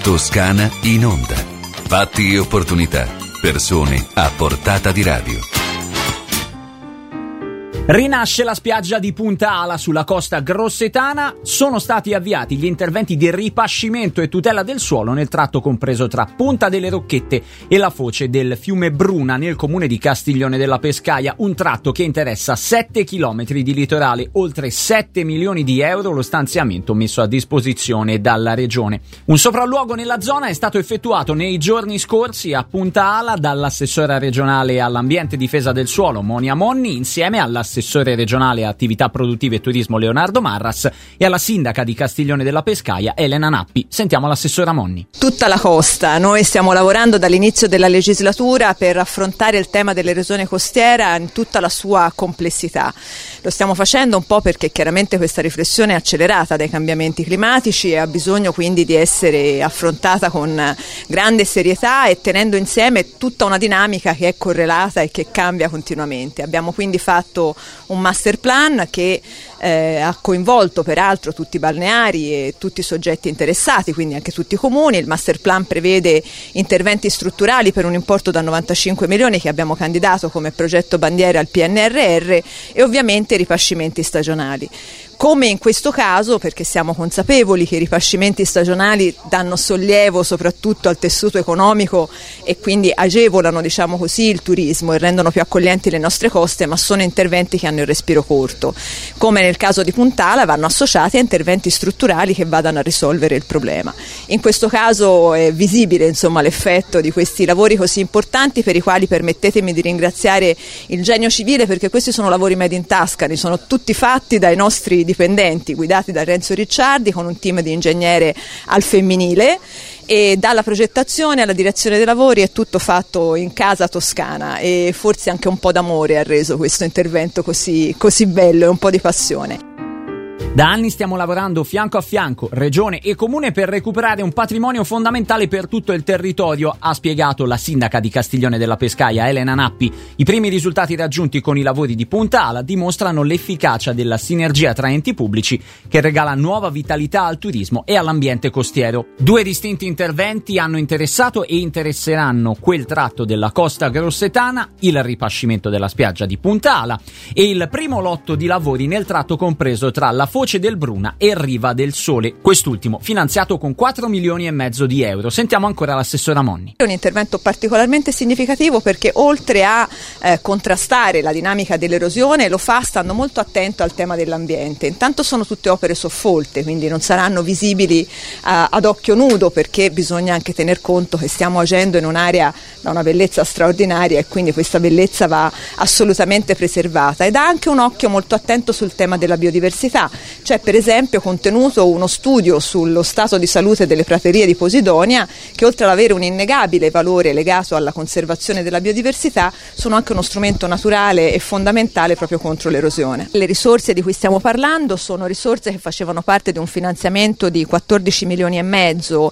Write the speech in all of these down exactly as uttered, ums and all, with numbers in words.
Toscana in onda. Fatti e opportunità. Persone a portata di radio. Rinasce la spiaggia di Punta Ala sulla costa grossetana. Sono stati avviati gli interventi di ripascimento e tutela del suolo nel tratto compreso tra Punta delle Rocchette e la foce del fiume Bruna nel comune di Castiglione della Pescaia, un tratto che interessa sette chilometri di litorale, oltre sette milioni di euro lo stanziamento messo a disposizione dalla regione. Un sopralluogo nella zona è stato effettuato nei giorni scorsi a Punta Ala dall'assessora regionale all'ambiente e difesa del suolo Monia Monni insieme alla assessore regionale a attività produttive e turismo Leonardo Marras e alla sindaca di Castiglione della Pescaia Elena Nappi. Sentiamo l'assessora Monni. Tutta la costa, noi stiamo lavorando dall'inizio della legislatura per affrontare il tema dell'erosione costiera in tutta la sua complessità. Lo stiamo facendo un po' perché chiaramente questa riflessione è accelerata dai cambiamenti climatici e ha bisogno quindi di essere affrontata con grande serietà e tenendo insieme tutta una dinamica che è correlata e che cambia continuamente. Abbiamo quindi fatto un master plan che eh, ha coinvolto peraltro tutti i balneari e tutti i soggetti interessati, quindi anche tutti i comuni. Il master plan prevede interventi strutturali per un importo da novantacinque milioni che abbiamo candidato come progetto bandiera al P N R R e ovviamente ripascimenti stagionali. Come in questo caso, perché siamo consapevoli che i ripascimenti stagionali danno sollievo soprattutto al tessuto economico e quindi agevolano, diciamo così, il turismo e rendono più accoglienti le nostre coste, ma sono interventi che hanno il respiro corto. Come nel caso di Punta Ala, vanno associati a interventi strutturali che vadano a risolvere il problema. In questo caso è visibile, insomma, l'effetto di questi lavori così importanti, per i quali permettetemi di ringraziare il Genio Civile, perché questi sono lavori made in Tuscany, sono tutti fatti dai nostri dipendenti guidati da Renzo Ricciardi con un team di ingegnere al femminile, e dalla progettazione alla direzione dei lavori è tutto fatto in casa toscana e forse anche un po' d'amore ha reso questo intervento così, così bello e un po' di passione. Da anni stiamo lavorando fianco a fianco, regione e comune, per recuperare un patrimonio fondamentale per tutto il territorio, ha spiegato la sindaca di Castiglione della Pescaia Elena Nappi. I primi risultati raggiunti con i lavori di Punta Ala dimostrano l'efficacia della sinergia tra enti pubblici che regala nuova vitalità al turismo e all'ambiente costiero. Due distinti interventi hanno interessato e interesseranno quel tratto della costa grossetana, il ripascimento della spiaggia di Punta Ala e il primo lotto di lavori nel tratto compreso tra la foce del Bruna e Riva del Sole, quest'ultimo finanziato con quattro milioni e mezzo di euro. Sentiamo ancora l'assessora Monni. È un intervento particolarmente significativo perché oltre a eh, contrastare la dinamica dell'erosione lo fa stando molto attento al tema dell'ambiente. Intanto sono tutte opere soffolte, quindi non saranno visibili eh, ad occhio nudo, perché bisogna anche tener conto che stiamo agendo in un'area da una bellezza straordinaria e quindi questa bellezza va assolutamente preservata, ed ha anche un occhio molto attento sul tema della biodiversità. C'è per esempio contenuto uno studio sullo stato di salute delle praterie di Posidonia che, oltre ad avere un innegabile valore legato alla conservazione della biodiversità, sono anche uno strumento naturale e fondamentale proprio contro l'erosione. Le risorse di cui stiamo parlando sono risorse che facevano parte di un finanziamento di quattordici milioni e mezzo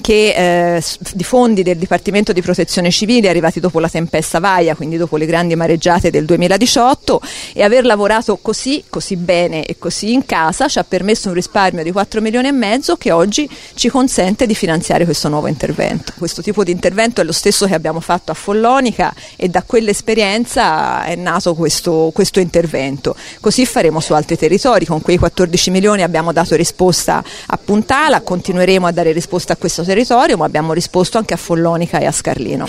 che, eh, di fondi del Dipartimento di Protezione Civile arrivati dopo la tempesta Vaia, quindi dopo le grandi mareggiate del duemiladiciotto, e aver lavorato così, così bene e così in casa ci ha permesso un risparmio di quattro milioni e mezzo che oggi ci consente di finanziare questo nuovo intervento. Questo tipo di intervento è lo stesso che abbiamo fatto a Follonica e da quell'esperienza è nato questo, questo intervento. Così faremo su altri territori. Con quei quattordici milioni abbiamo dato risposta a Punta Ala, continueremo a dare risposta a questo territorio, ma abbiamo risposto anche a Follonica e a Scarlino.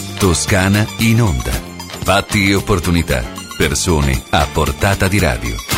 Toscana in onda. Fatti e opportunità. Persone a portata di radio.